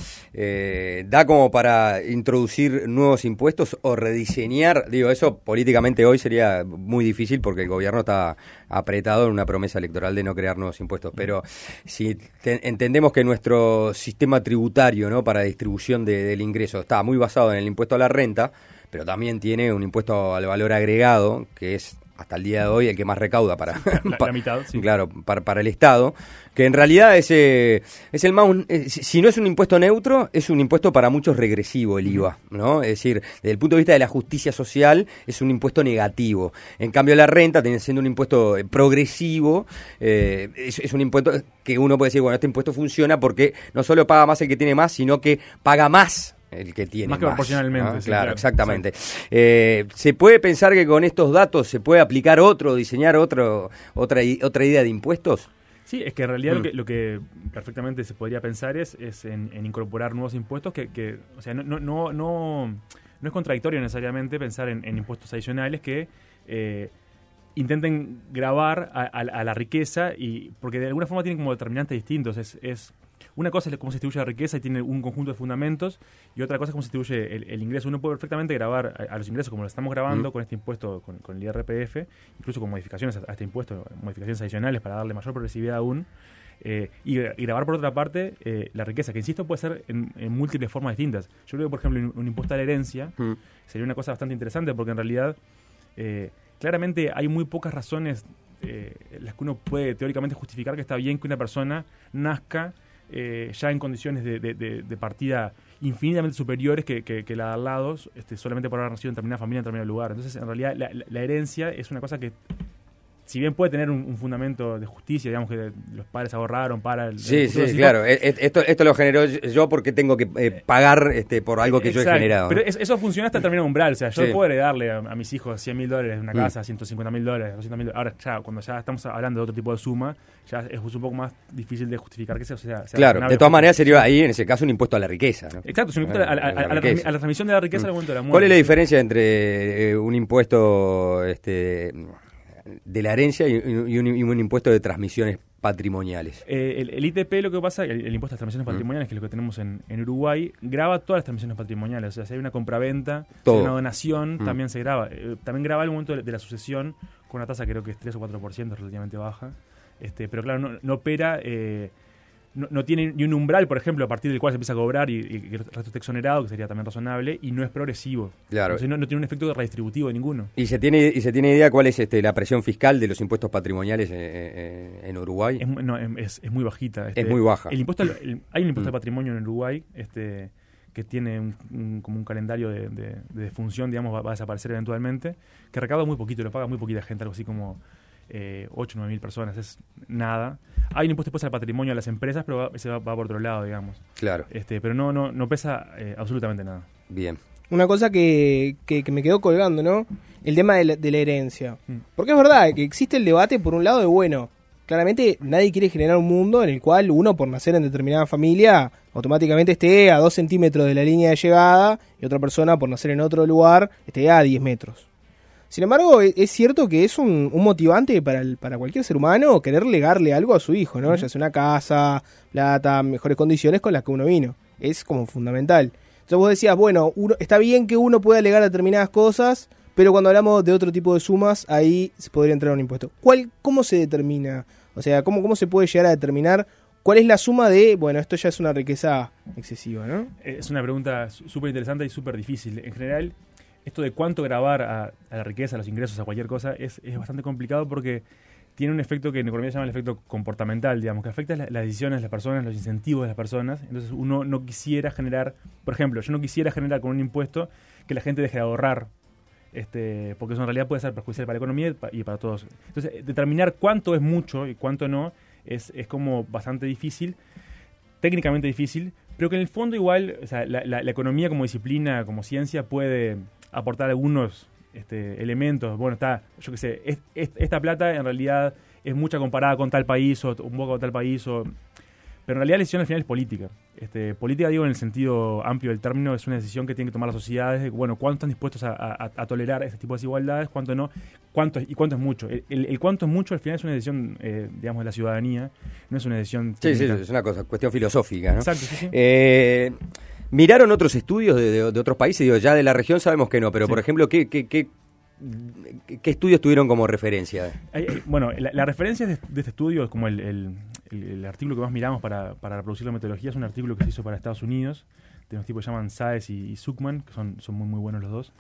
eh, da como para introducir nuevos impuestos o rediseñar, digo, eso políticamente hoy sería muy difícil porque el gobierno está apretado en una promesa electoral de no crear nuevos impuestos, pero si te, entendemos que nuestro sistema tributario, ¿no?, para distribución de, del ingreso está muy basado en el impuesto a la renta, pero también tiene un impuesto al valor agregado, que es hasta el día de hoy el que más recauda para la, pa, la mitad, sí. Claro, para, para el Estado, que en realidad es, eh, es el más un, eh, si no es un impuesto neutro, es un impuesto para muchos regresivo el I V A, ¿no? Es decir, desde el punto de vista de la justicia social es un impuesto negativo. En cambio la renta, siendo un impuesto progresivo, eh, es, es un impuesto que uno puede decir, bueno, este impuesto funciona porque no solo paga más el que tiene más, sino que paga más el que tiene más que más, proporcionalmente, ¿no? sí, Claro, claro, exactamente. Eh, se puede pensar que con estos datos se puede aplicar otro, diseñar otro, otra otra idea de impuestos. Sí, es que en realidad Mm. lo, que, lo que perfectamente se podría pensar es, es en, en incorporar nuevos impuestos que, que o sea, no, no, no, no, no es contradictorio necesariamente pensar en, en impuestos adicionales que eh, intenten gravar a, a, a la riqueza, y porque de alguna forma tienen como determinantes distintos. Es, es una cosa es cómo se distribuye la riqueza y tiene un conjunto de fundamentos, y otra cosa es cómo se distribuye el, el ingreso. Uno puede perfectamente grabar a, a los ingresos como lo estamos grabando mm. con este impuesto, con, con el I R P F, incluso con modificaciones a, a este impuesto, modificaciones adicionales para darle mayor progresividad aún, eh, y, y grabar por otra parte eh, la riqueza, que insisto puede ser en, en múltiples formas distintas. Yo creo que, por ejemplo, un, un impuesto a la herencia mm. sería una cosa bastante interesante, porque en realidad eh, claramente hay muy pocas razones eh, las que uno puede teóricamente justificar que está bien que una persona nazca Eh, ya en condiciones de, de, de, de partida infinitamente superiores que, que, que la de al lado, este, solamente por haber nacido en determinada familia, en determinado lugar. Entonces, en realidad, la, la, la herencia es una cosa que, si bien puede tener un, un fundamento de justicia, digamos que los padres ahorraron para el... Sí, el sí, sí, claro. Esto, esto lo generó yo porque tengo que eh, pagar este, por algo que Exacto. yo he generado. Pero es, eso funciona hasta determinado umbral. O sea, yo sí. puedo heredarle a, a mis hijos cien mil dólares de una casa, mm. ciento cincuenta mil dólares, doscientos mil dólares. Ahora, ya, cuando ya estamos hablando de otro tipo de suma, ya es un poco más difícil de justificar que sea. O sea sea claro, de todas maneras sería ahí, en ese caso, un impuesto a la riqueza, ¿no? Exacto, es un impuesto a, a, a, a, la, a la transmisión de la riqueza mm. al momento de la muerte. ¿Cuál es la diferencia entre eh, un impuesto este, de la herencia y, y, un, y un impuesto de transmisiones patrimoniales? Eh, el, el I T P, lo que pasa, el, el impuesto a las transmisiones mm. patrimoniales, que es lo que tenemos en, en Uruguay, graba todas las transmisiones patrimoniales. O sea, si hay una compraventa, si hay una donación, mm. también se graba. Eh, también graba el momento de, de la sucesión, con una tasa que creo que es tres o cuatro por ciento, relativamente baja. Este, pero claro, no, no opera... Eh, No, no tiene ni un umbral, por ejemplo, a partir del cual se empieza a cobrar y, y el resto está exonerado, que sería también razonable, y no es progresivo. Claro. Entonces no, no tiene un efecto redistributivo de ninguno. ¿Y se tiene y se tiene idea cuál es este, la presión fiscal de los impuestos patrimoniales eh, eh, en Uruguay? Es, no, es, es muy bajita. Este, es muy baja. El impuesto, el, hay un impuesto mm. al patrimonio en Uruguay este, que tiene un, un, como un calendario de, de, de defunción, digamos, va, va a desaparecer eventualmente, que recauda muy poquito, lo paga muy poquita gente, algo así como... Eh, ocho o nueve mil personas, es nada. Hay un impuesto después al patrimonio de las empresas, pero va, ese va, va por otro lado, digamos. Claro. Este, pero no, no, no pesa eh, absolutamente nada. Bien. Una cosa que, que, que me quedó colgando, ¿no? El tema de la, de la herencia. Mm. Porque es verdad que existe el debate, por un lado, de bueno, claramente nadie quiere generar un mundo en el cual uno, por nacer en determinada familia, automáticamente esté a dos centímetros de la línea de llegada, y otra persona, por nacer en otro lugar, esté a diez metros. Sin embargo, es cierto que es un, un motivante para, el, para cualquier ser humano querer legarle algo a su hijo, ¿no? Uh-huh. Ya sea una casa, plata, mejores condiciones con las que uno vino. Es como fundamental. Entonces vos decías, bueno, uno, está bien que uno pueda legar determinadas cosas, pero cuando hablamos de otro tipo de sumas, ahí se podría entrar un impuesto. ¿Cuál, ¿Cómo se determina? O sea, ¿cómo, cómo se puede llegar a determinar cuál es la suma de, bueno, esto ya es una riqueza excesiva, ¿no? Es una pregunta súper interesante y súper difícil. En general... Esto de cuánto grabar a, a la riqueza, a los ingresos, a cualquier cosa, es, es bastante complicado porque tiene un efecto que en economía se llama el efecto comportamental, digamos, que afecta la, las decisiones de las personas, los incentivos de las personas. Entonces uno no quisiera generar, por ejemplo, yo no quisiera generar con un impuesto que la gente deje de ahorrar, este, porque eso en realidad puede ser perjudicial para la economía y para todos. Entonces determinar cuánto es mucho y cuánto no es, es como bastante difícil, técnicamente difícil, pero que en el fondo igual, o sea, la, la, la economía como disciplina, como ciencia puede aportar algunos este, elementos. Bueno, está, yo qué sé, es, es, esta plata en realidad es mucha comparada con tal país o un poco con tal país, o, Pero en realidad la decisión al final es política. Este, política, digo, en el sentido amplio del término, es una decisión que tienen que tomar las sociedades. De, bueno, ¿cuánto están dispuestos a, a, a tolerar este tipo de desigualdades? ¿Cuánto no? ¿Cuánto es, y cuánto es mucho? El, el, el cuánto es mucho al final es una decisión, eh, digamos, de la ciudadanía. No es una decisión... Sí, sí, es una cosa, cuestión filosófica, ¿no? Exacto, sí, sí. Eh, ¿Miraron otros estudios de, de, de otros países? Digo, ya de la región sabemos que no, pero Sí. por ejemplo, ¿qué, qué, qué, qué estudios tuvieron como referencia? Hay, hay, bueno, la, la referencia de, de este estudio, como el, el, el, el artículo que más miramos para, para reproducir la metodología, es un artículo que se hizo para Estados Unidos, de unos tipos que se llaman Saez y, y Zuckman, que son, son muy, muy buenos los dos.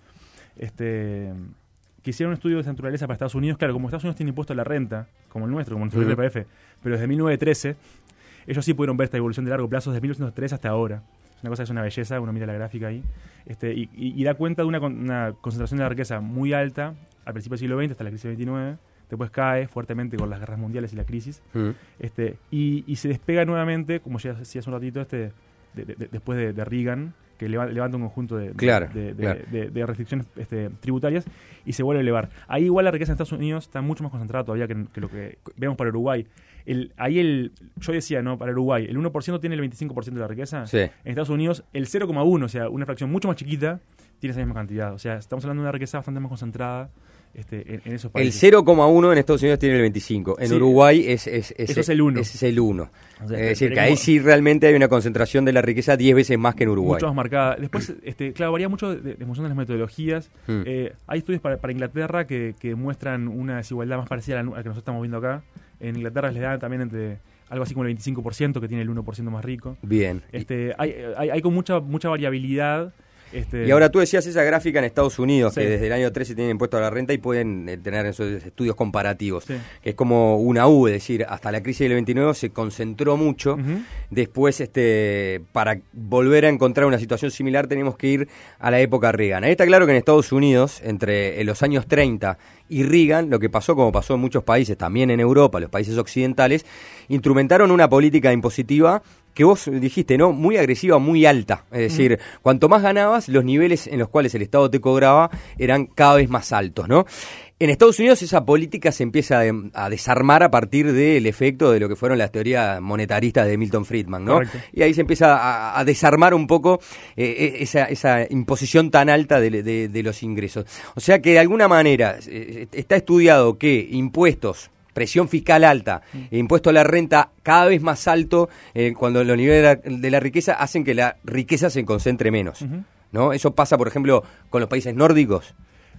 Este, que hicieron un estudio de esa naturaleza para Estados Unidos. Claro, como Estados Unidos tiene impuesto a la renta, como el nuestro, como nuestro Uh-huh. I R P F, pero desde mil novecientos trece, ellos sí pudieron ver esta evolución de largo plazo desde mil novecientos trece hasta ahora. Es una cosa que es una belleza, uno mira la gráfica ahí, este, y, y, y da cuenta de una, con- una concentración de la riqueza muy alta al principio del siglo veinte hasta la crisis del veintinueve, después cae fuertemente con las guerras mundiales y la crisis, Mm. este, y, y se despega nuevamente, como ya decía hace un ratito, este, de- de- de- después de, de Reagan, que leva- levanta un conjunto de, de- Claro, de, de- claro. de- de restricciones este, tributarias y se vuelve a elevar. Ahí igual la riqueza en Estados Unidos está mucho más concentrada todavía que, que lo que vemos para Uruguay. El, ahí el, yo decía, ¿no? Para Uruguay, el uno por ciento tiene el veinticinco por ciento de la riqueza. Sí. En Estados Unidos, el cero coma uno, o sea, una fracción mucho más chiquita, tiene esa misma cantidad. O sea, estamos hablando de una riqueza bastante más concentrada este, en, en esos El países. cero coma uno en Estados Unidos tiene el veinticinco. En Sí. Uruguay es, es, Eso es el uno. Ese es el uno. O sea, es decir, que veremos- ahí sí realmente hay una concentración de la riqueza diez veces más que en Uruguay. Mucho más marcada. Después, este, claro, varía mucho de, de función de las metodologías. Mm. Eh, hay estudios para, para Inglaterra que, que muestran una desigualdad más parecida a la, nu- a la que nosotros estamos viendo acá. En Inglaterra les dan también entre algo así como el veinticinco por ciento, que tiene el uno por ciento más rico. Bien. Este, hay, hay, hay con mucha mucha variabilidad. Este, Y ahora tú decías esa gráfica en Estados Unidos, Sí. que desde el año trece tienen impuesto a la renta y pueden eh, tener esos estudios comparativos. Sí. Que es como una U, es decir, hasta la crisis del veintinueve se concentró mucho. Ujú. Después, este, para volver a encontrar una situación similar, tenemos que ir a la época Reagan. Ahí está claro que en Estados Unidos, entre eh, los años treinta y Reagan, lo que pasó, como pasó en muchos países, también en Europa, los países occidentales, instrumentaron una política impositiva que vos dijiste, ¿no? Muy agresiva, muy alta. Es decir, uh-huh. cuanto más ganabas, los niveles en los cuales el Estado te cobraba eran cada vez más altos, ¿no? En Estados Unidos esa política se empieza a, a desarmar a partir del efecto de lo que fueron las teorías monetaristas de Milton Friedman, ¿no? Correcto. Y ahí se empieza a, a desarmar un poco eh, esa, esa imposición tan alta de, de, de los ingresos. O sea que de alguna manera eh, está estudiado que impuestos, presión fiscal alta, e impuesto a la renta cada vez más alto eh, cuando los niveles de la, de la riqueza hacen que la riqueza se concentre menos, uh-huh. ¿no? Eso pasa, por ejemplo, con los países nórdicos.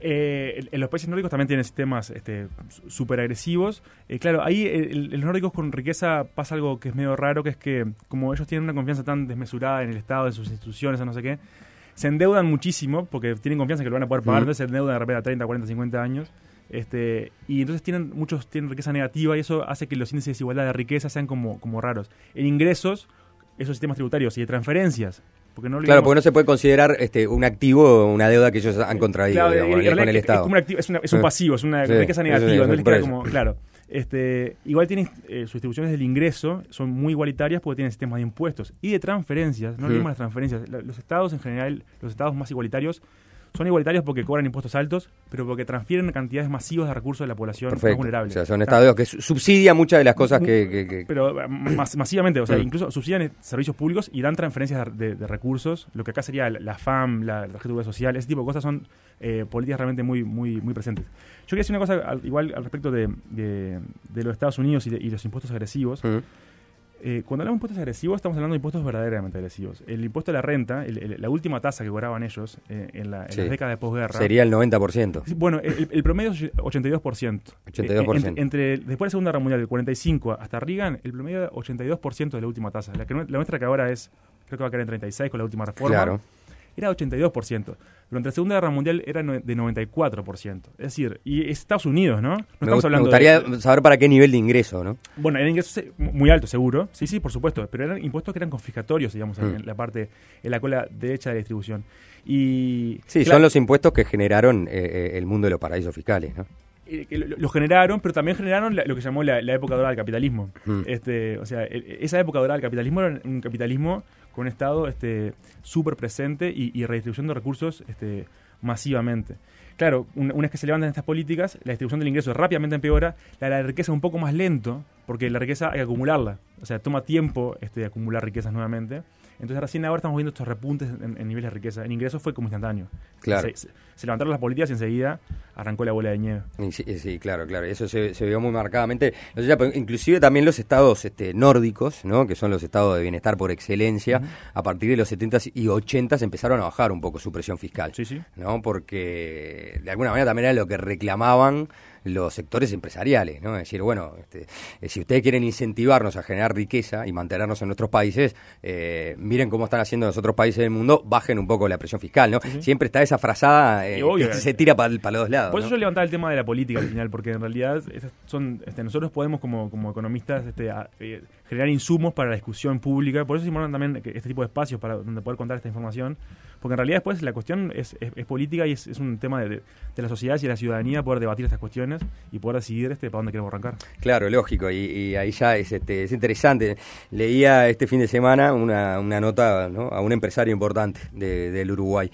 Eh, en los países nórdicos también tienen sistemas este, súper agresivos. Eh, claro, ahí en los nórdicos con riqueza pasa algo que es medio raro, que es que como ellos tienen una confianza tan desmesurada en el Estado, en sus instituciones, o no sé qué, se endeudan muchísimo porque tienen confianza en que lo van a poder pagar, uh-huh. entonces se endeudan de repente a treinta, cuarenta, cincuenta años. Este, y entonces tienen muchos tienen riqueza negativa y eso hace que los índices de desigualdad de riqueza sean como, como raros. En ingresos, esos sistemas tributarios y de transferencias, porque no claro, porque no se puede considerar este un activo una deuda que ellos han contraído, claro, digamos, en, en con el es, Estado. Es, como un, activo, es, una, es un pasivo, es una sí, riqueza negativa, eso, no les queda eso. como, claro. Este, igual tienen eh, sus distribuciones del ingreso son muy igualitarias porque tienen sistemas de impuestos y de transferencias, no olvidemos mm. las transferencias. Los estados en general, los estados más igualitarios son igualitarios porque cobran impuestos altos, pero porque transfieren cantidades masivas de recursos de la población Perfecto. más vulnerable. O sea, son estados que subsidian muchas de las cosas que... que, que... Pero mas, masivamente, o sea, mm. incluso subsidian servicios públicos y dan transferencias de, de, de recursos, lo que acá sería la, la F A M, la, la Tarjeta de Seguridad Social, ese tipo de cosas son eh, políticas realmente muy, muy, muy presentes. Yo quería decir una cosa al, igual al respecto de, de, de los Estados Unidos y, de, y los impuestos agresivos. Mm. Eh, cuando hablamos de impuestos agresivos, estamos hablando de impuestos verdaderamente agresivos. El impuesto a la renta, el, el, la última tasa que cobraban ellos eh, en, la, en sí. las décadas de posguerra... Sería el noventa por ciento. Bueno, el, el promedio es ochenta y dos por ciento. ochenta y dos por ciento. Eh, entre, entre, después de la Segunda Guerra Mundial, del cuarenta y cinco hasta Reagan, el promedio es ochenta y dos por ciento de la última tasa. La, que, la nuestra que ahora es, creo que va a caer en treinta y seis con la última reforma. Claro. Era ochenta y dos por ciento. Durante la Segunda Guerra Mundial era de noventa y cuatro por ciento. Es decir, y Estados Unidos, ¿no? No me, estamos hablando me gustaría de, saber para qué nivel de ingreso, ¿no? Bueno, eran ingresos muy altos, seguro. Sí, sí, por supuesto. Pero eran impuestos que eran confiscatorios, digamos, mm. en la parte, en la cola derecha de la distribución. Y sí, claro, son los impuestos que generaron eh, el mundo de los paraísos fiscales, ¿no? Eh, lo, lo generaron, pero también generaron la, lo que llamó la, la época dorada del capitalismo. Mm. Este, o sea, el, esa época dorada del capitalismo era un capitalismo con un Estado este, súper presente y, y redistribución de recursos este, masivamente. Claro, una, una vez que se levantan estas políticas, la distribución del ingreso rápidamente empeora, la, la riqueza un poco más lento, porque la riqueza hay que acumularla. O sea, toma tiempo este, acumular riquezas nuevamente. Entonces recién ahora estamos viendo estos repuntes en, en niveles de riqueza. En ingresos fue como instantáneo. Claro. Se, se, se levantaron las políticas y enseguida arrancó la bola de nieve. Sí, sí, claro, claro. Eso se, se vio muy marcadamente. No sé, inclusive también los estados este, nórdicos, ¿no? Que son los estados de bienestar por excelencia, uh-huh. a partir de los setentas y ochentas empezaron a bajar un poco su presión fiscal. Sí, sí. ¿No? Porque de alguna manera también era lo que reclamaban los sectores empresariales, ¿no? Es decir, bueno, este, eh, si ustedes quieren incentivarnos a generar riqueza y mantenernos en nuestros países, eh, miren cómo están haciendo los otros países del mundo, bajen un poco la presión fiscal, ¿no? Uh-huh. Siempre está esa frazada eh, obvio, que se tira para pa los dos lados. Por eso ¿no? yo levantaba el tema de la política al final, porque en realidad son, este, nosotros podemos como, como economistas este, a, eh, generar insumos para la discusión pública, por eso se importan también este tipo de espacios para donde poder contar esta información, porque en realidad después la cuestión es, es, es política y es, es un tema de, de, de la sociedad y de la ciudadanía poder debatir estas cuestiones y poder decidir este para dónde queremos arrancar. Claro, lógico, y, y ahí ya es, este, es interesante. Leía este fin de semana una, una nota, ¿no? A un empresario importante de, del Uruguay,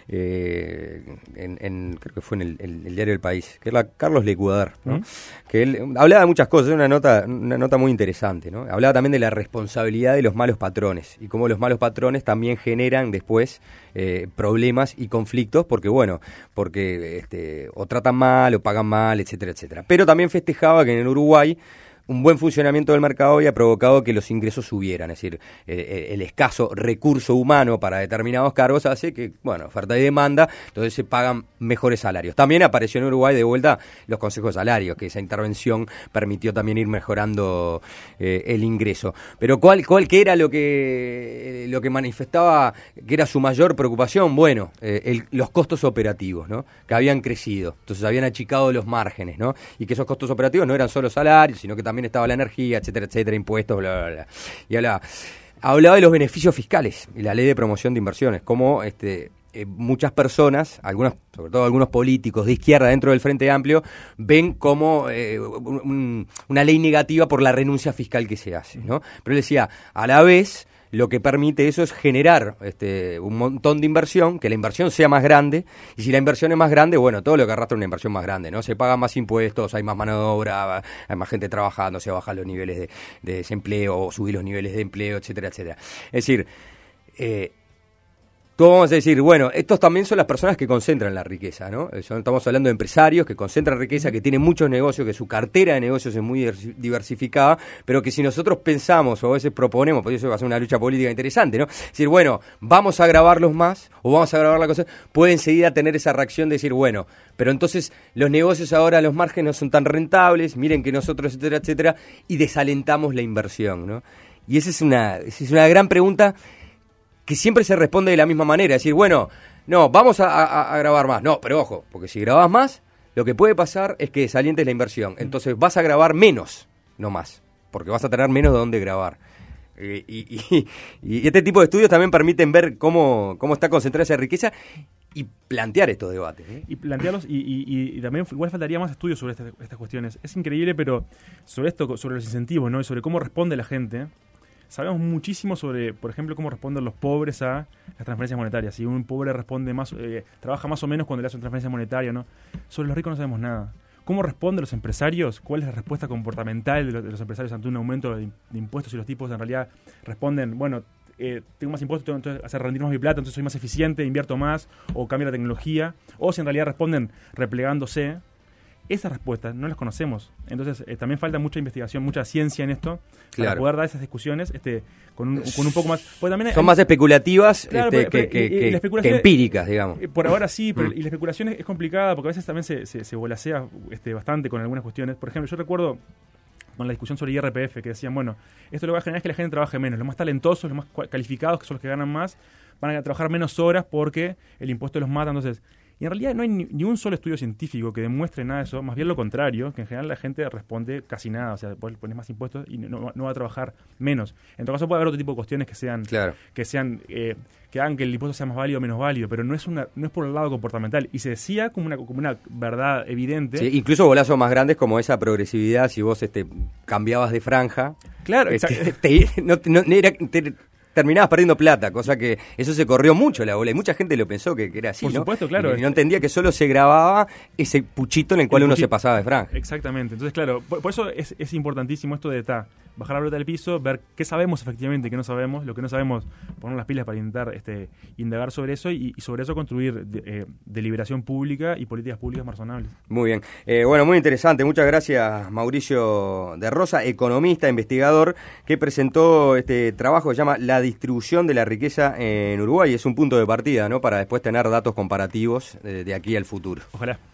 eh, en, en, creo que fue en el, el, el diario El País, que era Carlos Lecuadar, ¿no? ¿Mm? Que él hablaba de muchas cosas, una nota, una nota muy interesante, ¿no? Hablaba también de la responsabilidad de los malos patrones y cómo los malos patrones también generan después eh, problemas y conflictos, porque bueno, porque este, o tratan mal o pagan mal, etcétera, etcétera. Pero también festejaba que en el Uruguay un buen funcionamiento del mercado había provocado que los ingresos subieran, es decir, eh, el escaso recurso humano para determinados cargos hace que, bueno, oferta y demanda, entonces se pagan mejores salarios. También apareció en Uruguay de vuelta los consejos de salarios, que esa intervención permitió también ir mejorando eh, el ingreso. Pero ¿cuál, cuál qué era lo que lo que manifestaba que era su mayor preocupación? Bueno, eh, el, los costos operativos, ¿no? Que habían crecido, entonces habían achicado los márgenes, ¿no? Y que esos costos operativos no eran solo salarios, sino que también estaba la energía, etcétera, etcétera, impuestos, bla, bla, bla. Y hablaba, hablaba de los beneficios fiscales y la ley de promoción de inversiones, como este, eh, muchas personas, algunas, sobre todo algunos políticos de izquierda dentro del Frente Amplio, ven como eh, un, una ley negativa por la renuncia fiscal que se hace, ¿no? Pero él decía, a la vez, lo que permite eso es generar este, un montón de inversión, que la inversión sea más grande, y si la inversión es más grande, bueno, todo lo que arrastra una inversión más grande, ¿no? Se pagan más impuestos, hay más mano de obra, hay más gente trabajando, se bajan los niveles de, de desempleo, o subir los niveles de empleo, etcétera, etcétera. Es decir, eh, todos vamos a decir, bueno, estos también son las personas que concentran la riqueza, ¿no? Estamos hablando de empresarios que concentran riqueza, que tienen muchos negocios, que su cartera de negocios es muy diversificada, pero que si nosotros pensamos o a veces proponemos, por eso va a ser una lucha política interesante, ¿no? Es decir, bueno, vamos a grabarlos más o vamos a grabar la cosa, pueden enseguida tener esa reacción de decir, bueno, pero entonces los negocios ahora, los márgenes no son tan rentables, miren que nosotros, etcétera, etcétera, y desalentamos la inversión, ¿no? Y esa es una, esa es una gran pregunta que siempre se responde de la misma manera, es decir, bueno, no, vamos a, a, a grabar más, no, pero ojo, porque si grabás más, lo que puede pasar es que desalientes la inversión, entonces vas a grabar menos, no más, porque vas a tener menos de dónde grabar. Eh, y, y, y este tipo de estudios también permiten ver cómo, cómo está concentrada esa riqueza y plantear estos debates, ¿eh? Y plantearlos, y, y, y también igual faltaría más estudios sobre estas, estas cuestiones. Es increíble, pero sobre esto, sobre los incentivos, ¿no? Y sobre cómo responde la gente. Sabemos muchísimo sobre, por ejemplo, cómo responden los pobres a las transferencias monetarias. Si un pobre responde más, eh, trabaja más o menos cuando le hace una transferencia monetaria, ¿no? Sobre los ricos no sabemos nada. ¿Cómo responden los empresarios? ¿Cuál es la respuesta comportamental de los, de los empresarios ante un aumento de, de impuestos? Y los tipos en realidad responden, bueno, eh, tengo más impuestos, tengo entonces hacer rendir más mi plata, entonces soy más eficiente, invierto más, o cambio la tecnología. O si en realidad responden replegándose. Esas respuestas no las conocemos. Entonces, eh, también falta mucha investigación, mucha ciencia en esto, claro, para poder dar esas discusiones este, con, un, con un poco más... Pues también son hay, más especulativas claro, este, pero, que, pero, que, y, y que, que empíricas, digamos. Por ahora sí, pero, mm. y la especulación es, es complicada porque a veces también se, se, se volasea este, bastante con algunas cuestiones. Por ejemplo, yo recuerdo con la discusión sobre I R P F que decían, bueno, esto lo que va a generar es que la gente trabaje menos. Los más talentosos, los más calificados, que son los que ganan más, van a trabajar menos horas porque el impuesto los mata. Entonces... Y en realidad no hay ni, ni un solo estudio científico que demuestre nada de eso, más bien lo contrario, que en general la gente responde casi nada, o sea, pones más impuestos y no, no va a trabajar menos. En todo caso puede haber otro tipo de cuestiones que sean, claro, que sean, eh, que hagan que el impuesto sea más válido o menos válido, pero no es una, no es por el lado comportamental. Y se decía como una, como una verdad evidente. Sí, incluso bolazos más grandes como esa progresividad, si vos este cambiabas de franja. Claro, este, te, no, no, era, te, terminabas perdiendo plata, cosa que eso se corrió mucho la bola y mucha gente lo pensó que, que era así, por ¿no? Supuesto, claro. Y, y no entendía que solo se grababa ese puchito en el cual el uno puchito. se pasaba de franja. Exactamente. Entonces, claro, por, por eso es, es importantísimo esto de ta, bajar la pelota del piso, ver qué sabemos efectivamente y qué no sabemos, lo que no sabemos, poner las pilas para intentar este, indagar sobre eso y, y sobre eso construir de, eh, deliberación pública y políticas públicas más razonables. Muy bien. Eh, bueno, muy interesante. Muchas gracias, Mauricio de Rosa, economista, investigador, que presentó este trabajo que se llama La distribución de la riqueza en Uruguay. Es un punto de partida, ¿no?, para después tener datos comparativos de, de aquí al futuro. Ojalá.